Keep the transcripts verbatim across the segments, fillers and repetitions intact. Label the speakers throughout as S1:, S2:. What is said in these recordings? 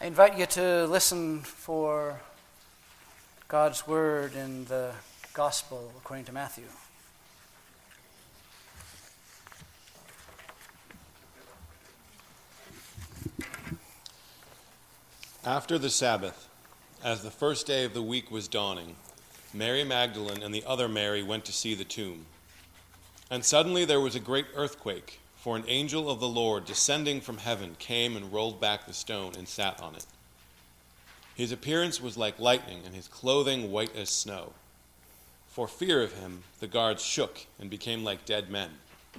S1: I invite you to listen for God's word in the Gospel according to Matthew.
S2: After the Sabbath, as the first day of the week was dawning, Mary Magdalene and the other Mary went to see the tomb. And suddenly there was a great earthquake, for an angel of the Lord descending from heaven came and rolled back the stone and sat on it. His appearance was like lightning, and his clothing white as snow. For fear of him, the guards shook and became like dead men.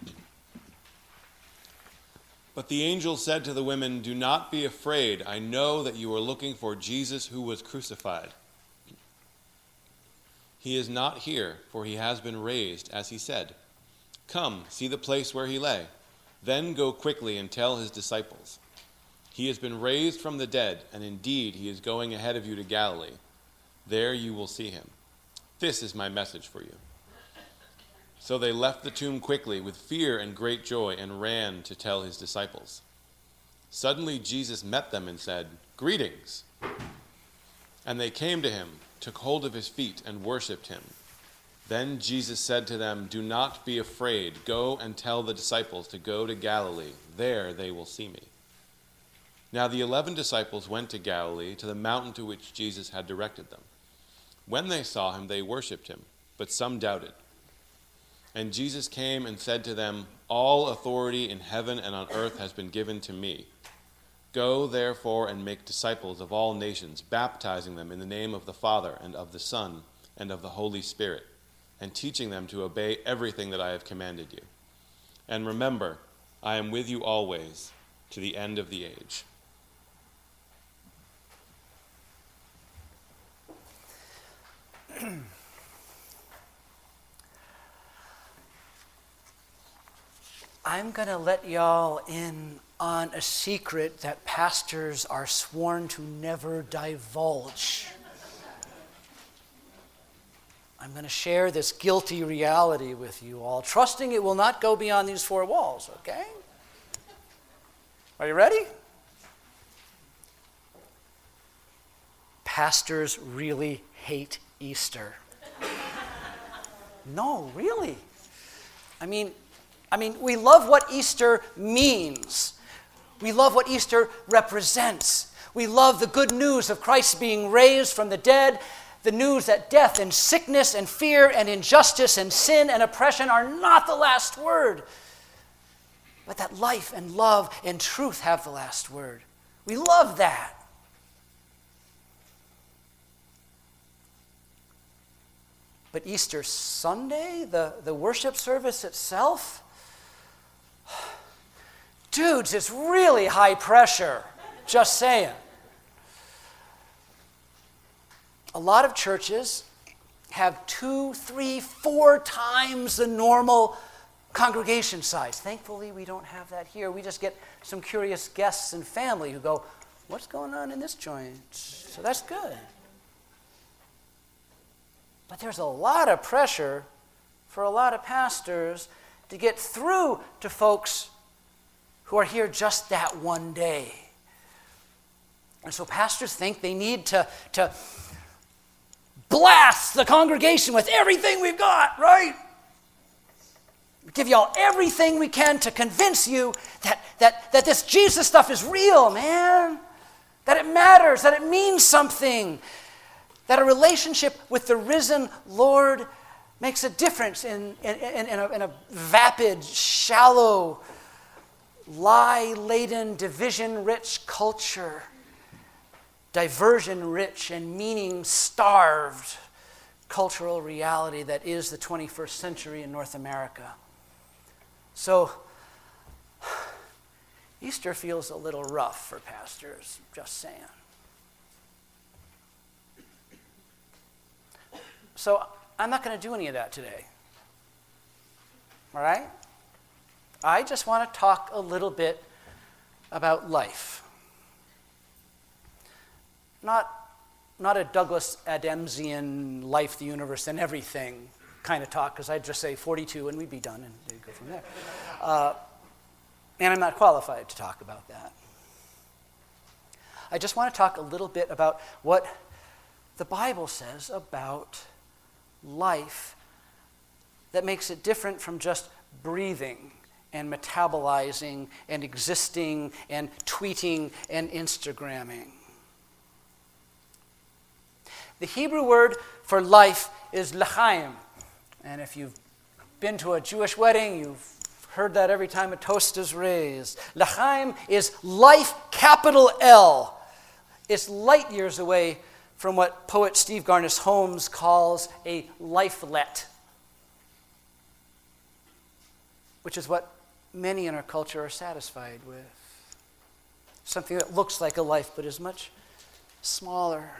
S2: But the angel said to the women, "Do not be afraid. I know that you are looking for Jesus who was crucified. He is not here, for he has been raised, as he said. Come, see the place where he lay. Then go quickly and tell his disciples. He has been raised from the dead, and indeed he is going ahead of you to Galilee. There you will see him. This is my message for you." So they left the tomb quickly with fear and great joy and ran to tell his disciples. Suddenly Jesus met them and said, "Greetings." And they came to him, took hold of his feet, and worshipped him. Then Jesus said to them, "Do not be afraid. Go and tell the disciples to go to Galilee. There they will see me." Now the eleven disciples went to Galilee, to the mountain to which Jesus had directed them. When they saw him, they worshipped him, but some doubted. And Jesus came and said to them, "All authority in heaven and on earth has been given to me. Go, therefore, and make disciples of all nations, baptizing them in the name of the Father and of the Son and of the Holy Spirit, and teaching them to obey everything that I have commanded you. And remember, I am with you always, to the end of the age."
S1: I'm going to let y'all in on a secret that pastors are sworn to never divulge. I'm going to share this guilty reality with you all, trusting it will not go beyond these four walls, okay? Are you ready? Pastors really hate Easter. No, really. I mean, I mean, we love what Easter means. We love what Easter represents. We love the good news of Christ being raised from the dead, the news that death and sickness and fear and injustice and sin and oppression are not the last word, but that life and love and truth have the last word. We love that. But Easter Sunday, the, the worship service itself, dudes, it's really high pressure, just saying. A lot of churches have two, three, four times the normal congregation size. Thankfully, we don't have that here. We just get some curious guests and family who go, "What's going on in this joint?" So that's good. But there's a lot of pressure for a lot of pastors to get through to folks who are here just that one day. And so pastors think they need to, to blast the congregation with everything we've got, right? We give y'all everything we can to convince you that, that, that this Jesus stuff is real, man. That it matters, that it means something. That a relationship with the risen Lord makes a difference in, in, in, in, a, in a vapid, shallow, lie-laden, division-rich culture, diversion-rich and meaning-starved cultural reality that is the twenty-first century in North America. So, Easter feels a little rough for pastors, just saying. So I'm not going to do any of that today. All right? I just want to talk a little bit about life. Not, not a Douglas Adamsian life, the universe, and everything kind of talk, because I'd just say forty-two and we'd be done and we'd go from there. Uh, and I'm not qualified to talk about that. I just want to talk a little bit about what the Bible says about life that makes it different from just breathing and metabolizing and existing and tweeting and Instagramming. The Hebrew word for life is l'chaim. And if you've been to a Jewish wedding, you've heard that every time a toast is raised. L'chaim is life, capital L. It's light years away from what poet Steve Garnaas Holmes calls a lifelet, which is what many in our culture are satisfied with. Something that looks like a life but is much smaller.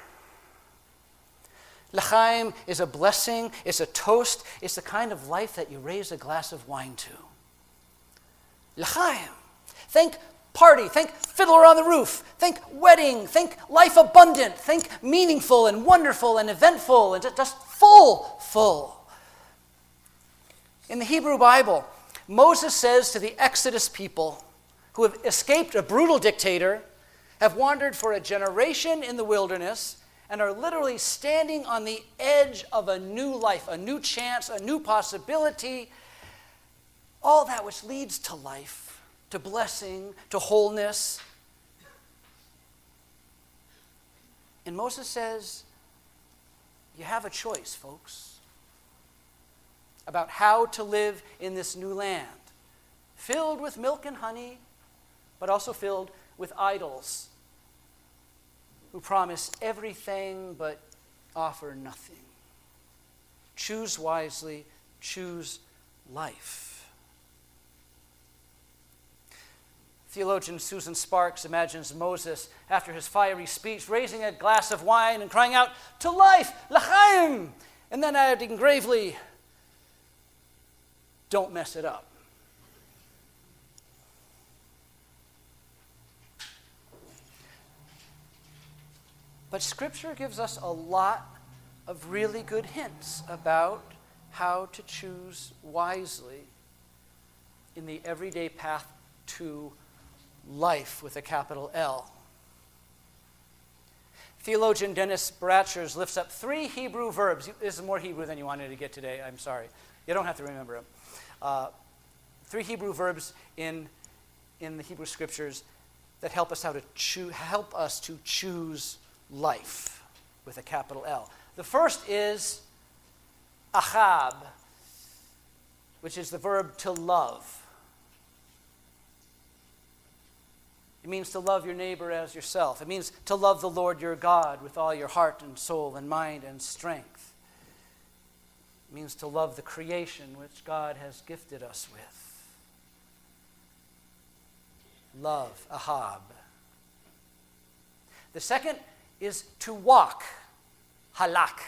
S1: L'chaim is a blessing, it's a toast, it's the kind of life that you raise a glass of wine to. L'chaim. Think party, think Fiddler on the Roof, think wedding, think life abundant, think meaningful and wonderful and eventful and just full, full. In the Hebrew Bible, Moses says to the Exodus people who have escaped a brutal dictator, have wandered for a generation in the wilderness, and are literally standing on the edge of a new life, a new chance, a new possibility, all that which leads to life, to blessing, to wholeness. And Moses says, you have a choice, folks, about how to live in this new land, filled with milk and honey, but also filled with idols who promise everything but offer nothing. Choose wisely, choose life. Theologian Susan Sparks imagines Moses, after his fiery speech, raising a glass of wine and crying out, "To life, l'chaim!" and then adding gravely, "Don't mess it up." But Scripture gives us a lot of really good hints about how to choose wisely in the everyday path to life with a capital L. Theologian Dennis Bratchers lifts up three Hebrew verbs. This is more Hebrew than you wanted to get today. I'm sorry. You don't have to remember them. Uh, three Hebrew verbs in, in the Hebrew Scriptures that help us how to choo- help us to choose life with a capital L. The first is achab, which is the verb to love. It means to love your neighbor as yourself. It means to love the Lord your God with all your heart and soul and mind and strength. It means to love the creation which God has gifted us with. Love, ahab. The second is to walk, halak.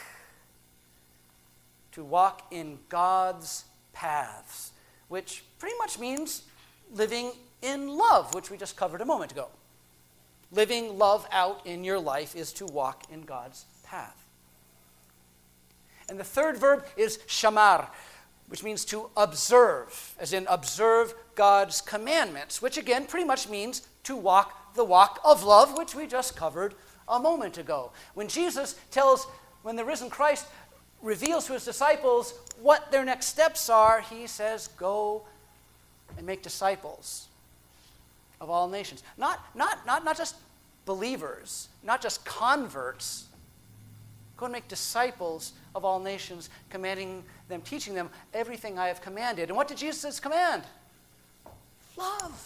S1: To walk in God's paths, which pretty much means living in love, which we just covered a moment ago. Living love out in your life is to walk in God's path. And the third verb is shamar, which means to observe, as in observe God's commandments, which again pretty much means to walk the walk of love, which we just covered a moment ago. When Jesus tells, when the risen Christ reveals to his disciples what their next steps are, he says, go and make disciples of all nations. Not, not, not, not just believers, not just converts. Go and make disciples of all nations, commanding them, teaching them everything I have commanded. And what did Jesus command? Love.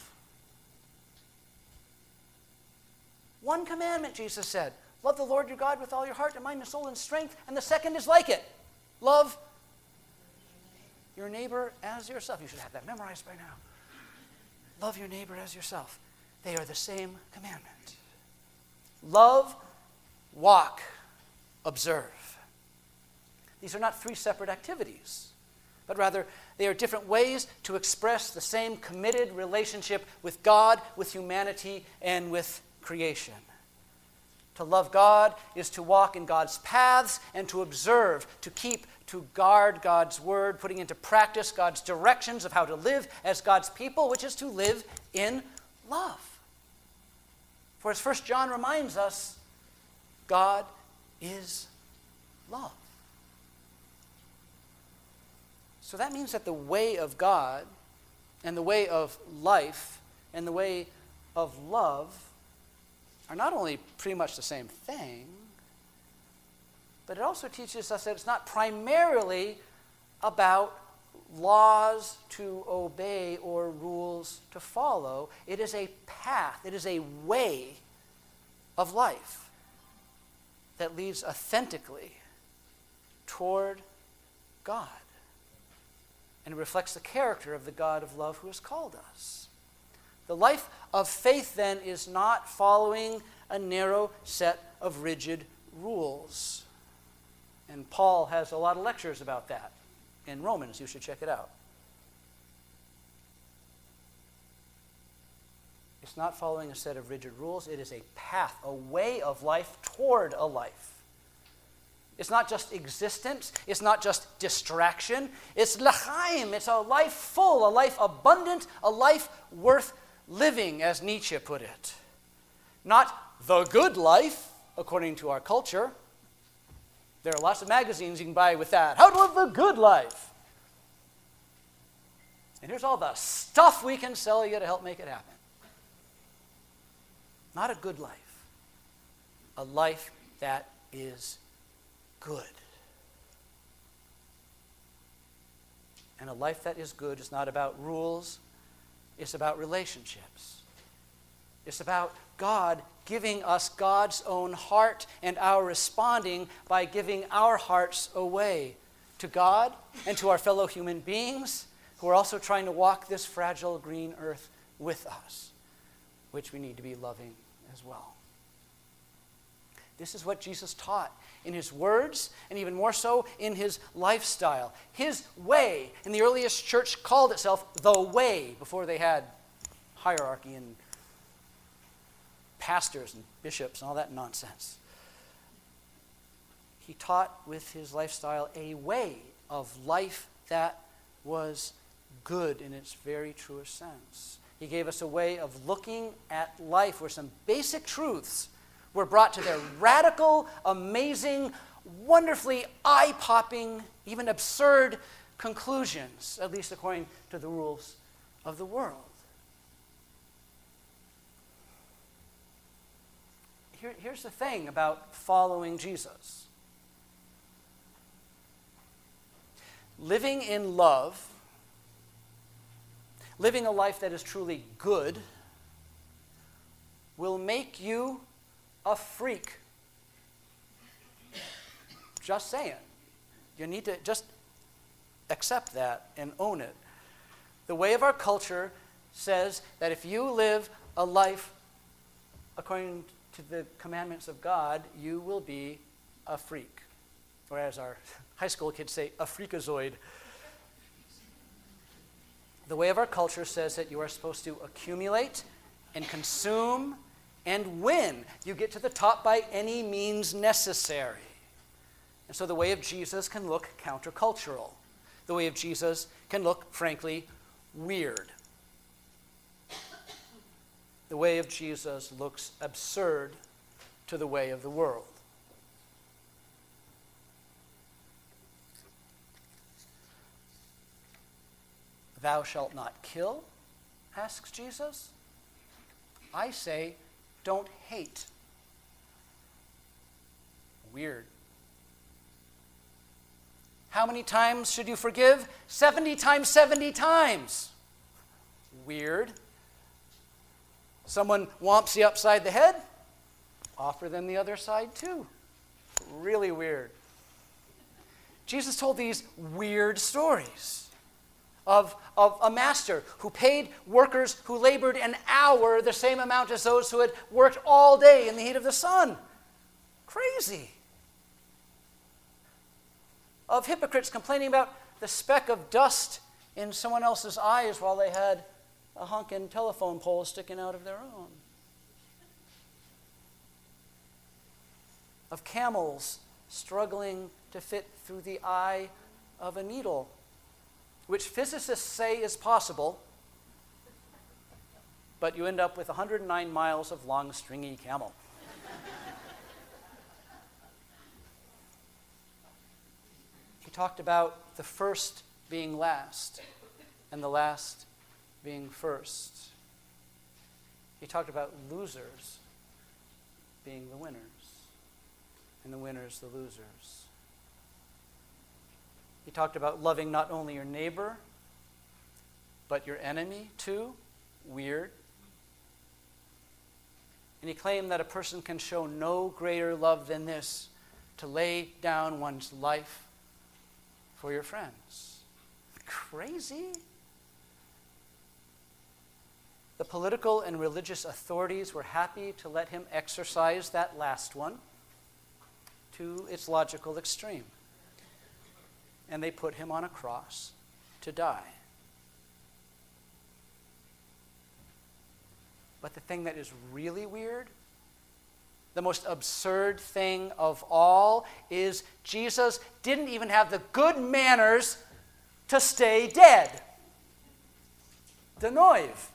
S1: One commandment, Jesus said. Love the Lord your God with all your heart and mind and soul and strength. And the second is like it. Love your neighbor as yourself. You should have that memorized by now. Love your neighbor as yourself. They are the same commandment. Love, walk, observe. These are not three separate activities, but rather they are different ways to express the same committed relationship with God, with humanity, and with creation. To love God is to walk in God's paths and to observe, to keep, to guard God's word, putting into practice God's directions of how to live as God's people, which is to live in love. For as First John reminds us, God is love. So that means that the way of God and the way of life and the way of love are not only pretty much the same thing, but it also teaches us that it's not primarily about laws to obey or rules to follow. It is a path, it is a way of life that leads authentically toward God. And it reflects the character of the God of love who has called us. The life of faith, then, is not following a narrow set of rigid rules. And Paul has a lot of lectures about that in Romans. You should check it out. It's not following a set of rigid rules. It is a path, a way of life toward a life. It's not just existence. It's not just distraction. It's l'chaim. It's a life full, a life abundant, a life worth living, as Nietzsche put it. Not the good life, according to our culture. There are lots of magazines you can buy with that. How to live the good life. And here's all the stuff we can sell you to help make it happen. Not a good life. A life that is good. And a life that is good is not about rules. It's about relationships. It's about God giving us God's own heart and our responding by giving our hearts away to God and to our fellow human beings who are also trying to walk this fragile green earth with us, which we need to be loving as well. This is what Jesus taught in his words, and even more so in his lifestyle. His way, and the earliest church called itself the way before they had hierarchy and pastors and bishops and all that nonsense. He taught with his lifestyle a way of life that was good in its very truest sense. He gave us a way of looking at life where some basic truths were brought to their radical, amazing, wonderfully eye-popping, even absurd conclusions, at least according to the rules of the world. Here, here's the thing about following Jesus. Living in love, living a life that is truly good, will make you a freak. Just saying. You need to just accept that and own it. The way of our culture says that if you live a life according to the commandments of God, you will be a freak. Or as our high school kids say, a freakazoid. The way of our culture says that you are supposed to accumulate and consume and win. You get to the top by any means necessary. And so the way of Jesus can look countercultural. The way of Jesus can look, frankly, weird. The way of Jesus looks absurd to the way of the world. Thou shalt not kill, asks Jesus. I say, don't hate. Weird. How many times should you forgive? seventy times seventy times. Weird. Someone whomps you upside the head? Offer them the other side too. Really weird. Jesus told these weird stories of, of a master who paid workers who labored an hour the same amount as those who had worked all day in the heat of the sun. Crazy. Of hypocrites complaining about the speck of dust in someone else's eyes while they had a honking telephone pole sticking out of their own. Of camels struggling to fit through the eye of a needle, which physicists say is possible, but you end up with one hundred nine miles of long, stringy camel. He talked about the first being last and the last being first. He talked about losers being the winners and the winners the losers. He talked about loving not only your neighbor, but your enemy too. Weird. And he claimed that a person can show no greater love than this, to lay down one's life for your friends. Crazy. The political and religious authorities were happy to let him exercise that last one to its logical extreme. And they put him on a cross to die. But the thing that is really weird, the most absurd thing of all, is Jesus didn't even have the good manners to stay dead. De noive.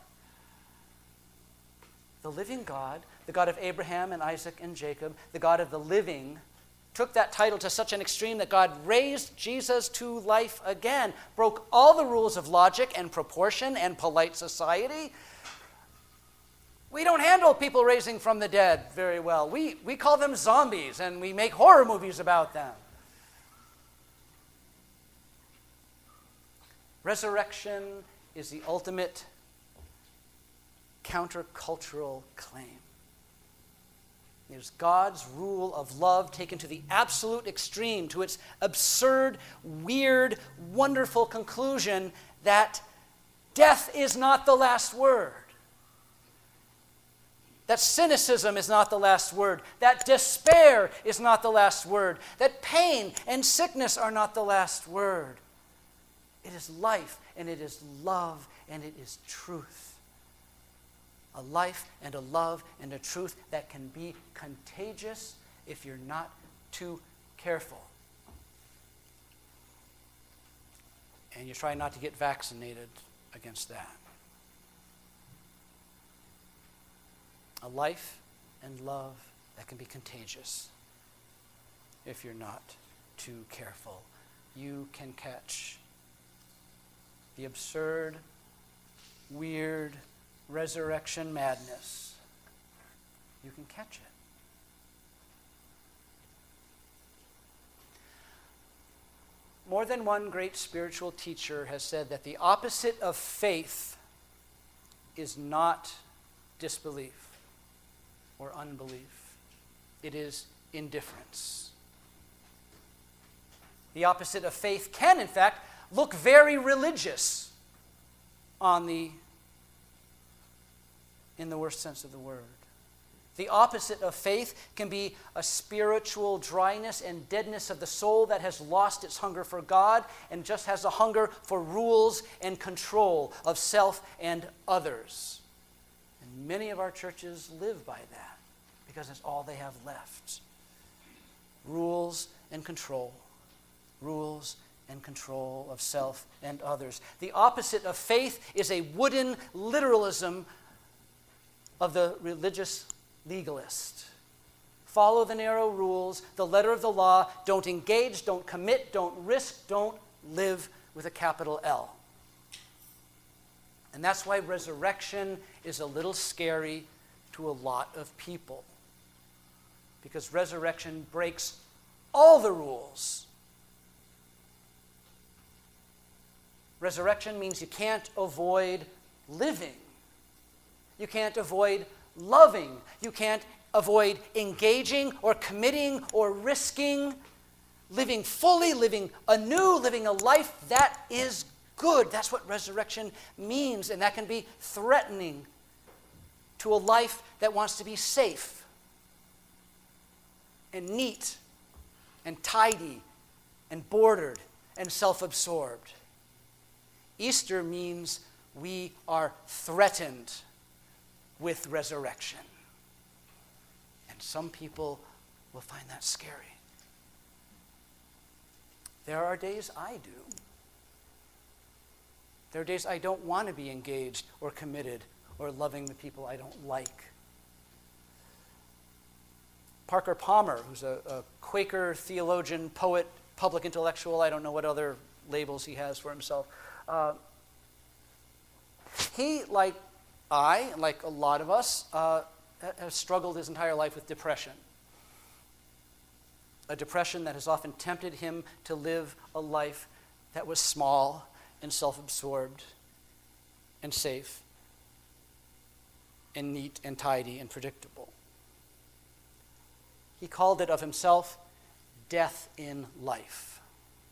S1: The living God, the God of Abraham and Isaac and Jacob, the God of the living, took that title to such an extreme that God raised Jesus to life again, broke all the rules of logic and proportion and polite society. We don't handle people raising from the dead very well. We, we call them zombies, and we make horror movies about them. Resurrection is the ultimate countercultural claim. It is God's rule of love taken to the absolute extreme, to its absurd, weird, wonderful conclusion that death is not the last word. That cynicism is not the last word. That despair is not the last word. That pain and sickness are not the last word. It is life, and it is love, and it is truth. A life and a love and a truth that can be contagious if you're not too careful. And you try not to get vaccinated against that. A life and love that can be contagious if you're not too careful. You can catch the absurd, weird, resurrection madness. You can catch it. More than one great spiritual teacher has said that the opposite of faith is not disbelief or unbelief. It is indifference. The opposite of faith can, in fact, look very religious on the in the worst sense of the word. The opposite of faith can be a spiritual dryness and deadness of the soul that has lost its hunger for God and just has a hunger for rules and control of self and others. And many of our churches live by that because it's all they have left. Rules and control. Rules and control of self and others. The opposite of faith is a wooden literalism of the religious legalist. Follow the narrow rules, the letter of the law. Don't engage, don't commit, don't risk, don't live with a capital L. And that's why resurrection is a little scary to a lot of people. Because resurrection breaks all the rules. Resurrection means you can't avoid living. You can't avoid loving. You can't avoid engaging or committing or risking, living fully, living anew, living a life that is good. That's what resurrection means, and that can be threatening to a life that wants to be safe and neat and tidy and bordered and self-absorbed. Easter means we are threatened with resurrection. And some people will find that scary. There are days I do. There are days I don't want to be engaged or committed or loving the people I don't like. Parker Palmer, who's a, a Quaker theologian, poet, public intellectual, I don't know what other labels he has for himself. Uh, he, like I, like a lot of us, uh, has struggled his entire life with depression. A depression that has often tempted him to live a life that was small and self-absorbed and safe and neat and tidy and predictable. He called it of himself, death in life.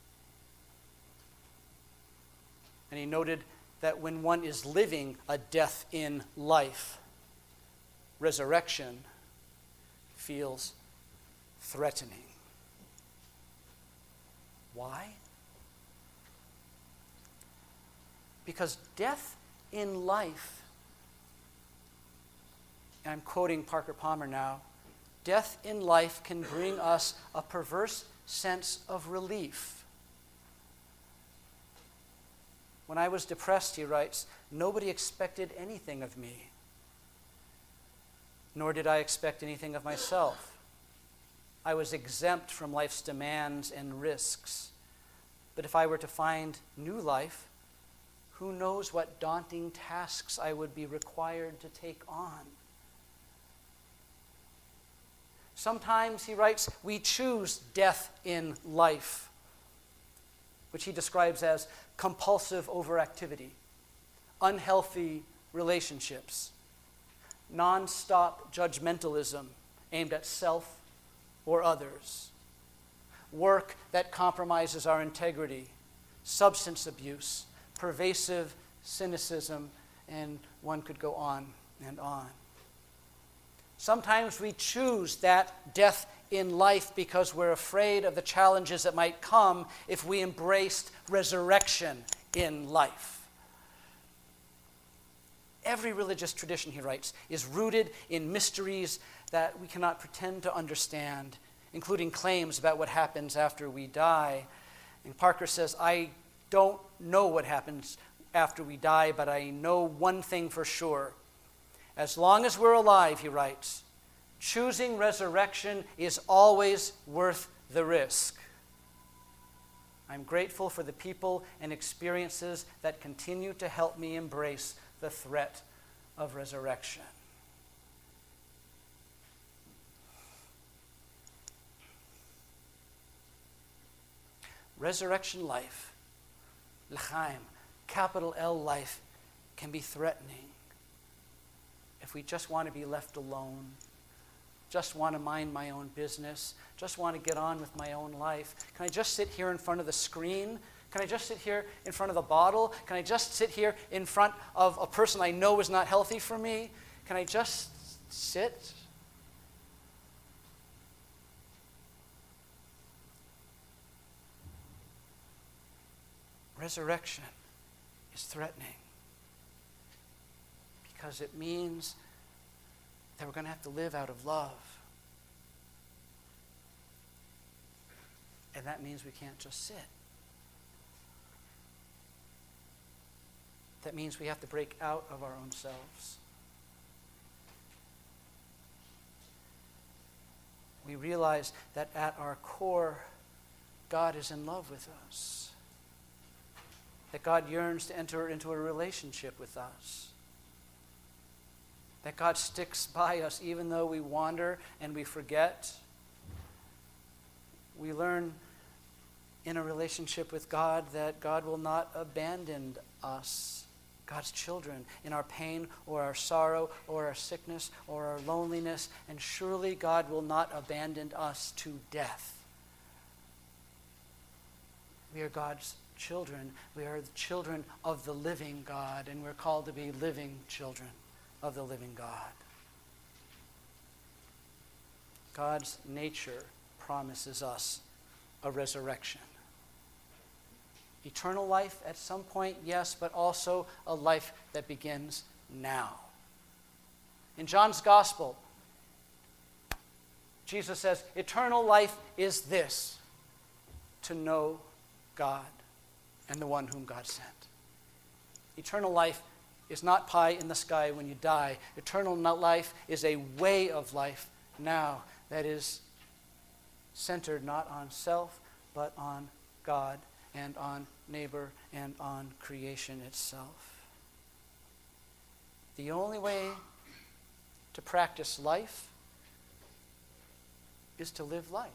S1: And he noted that when one is living a death in life, resurrection feels threatening. Why? Because death in life, and I'm quoting Parker Palmer now, death in life can bring us a perverse sense of relief. When I was depressed, he writes, nobody expected anything of me, nor did I expect anything of myself. I was exempt from life's demands and risks. But if I were to find new life, who knows what daunting tasks I would be required to take on. Sometimes, he writes, we choose death in life, which he describes as compulsive overactivity, unhealthy relationships, non-stop judgmentalism aimed at self or others, work that compromises our integrity, substance abuse, pervasive cynicism, and one could go on and on. Sometimes we choose that death in life because we're afraid of the challenges that might come if we embraced resurrection in life. Every religious tradition, he writes, is rooted in mysteries that we cannot pretend to understand, including claims about what happens after we die. And Parker says, I don't know what happens after we die, but I know one thing for sure. As long as we're alive, he writes, choosing resurrection is always worth the risk. I'm grateful for the people and experiences that continue to help me embrace the threat of resurrection. Resurrection life, l'chaim, capital L life, can be threatening if we just want to be left alone, just want to mind my own business, just want to get on with my own life. Can I just sit here in front of the screen? Can I just sit here in front of the bottle? Can I just sit here in front of a person I know is not healthy for me? Can I just sit? Resurrection is threatening because it means that we're going to have to live out of love. And that means we can't just sit. That means we have to break out of our own selves. We realize that at our core, God is in love with us. That God yearns to enter into a relationship with us. That God sticks by us even though we wander and we forget. We learn in a relationship with God that God will not abandon us, God's children, in our pain or our sorrow or our sickness or our loneliness. And surely God will not abandon us to death. We are God's children. We are the children of the living God, and we're called to be living children of the living God. God's nature promises us a resurrection. Eternal life at some point, yes, but also a life that begins now. In John's Gospel, Jesus says, eternal life is this, to know God and the one whom God sent. Eternal life is not pie in the sky when you die. Eternal life is a way of life now that is centered not on self, but on God and on neighbor and on creation itself. The only way to practice life is to live life.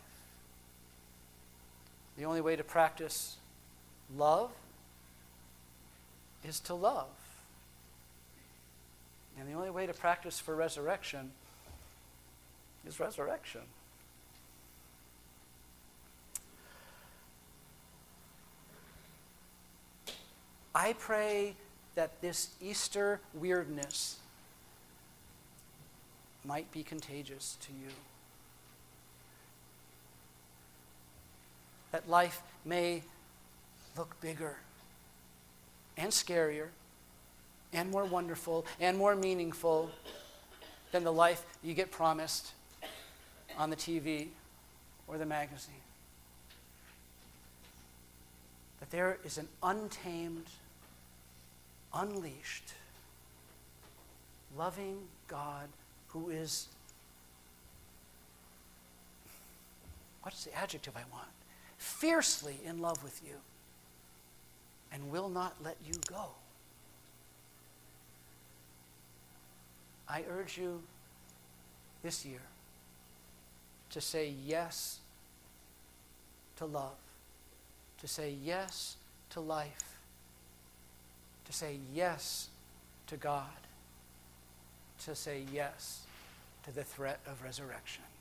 S1: The only way to practice love is to love. And the only way to practice for resurrection is resurrection. I pray that this Easter weirdness might be contagious to you. That life may look bigger and scarier and more wonderful and more meaningful than the life you get promised on the T V or the magazine. That there is an untamed, unleashed, loving God who is, what's the adjective I want? Fiercely in love with you and will not let you go. I urge you this year to say yes to love, to say yes to life, to say yes to God, to say yes to the threat of resurrection.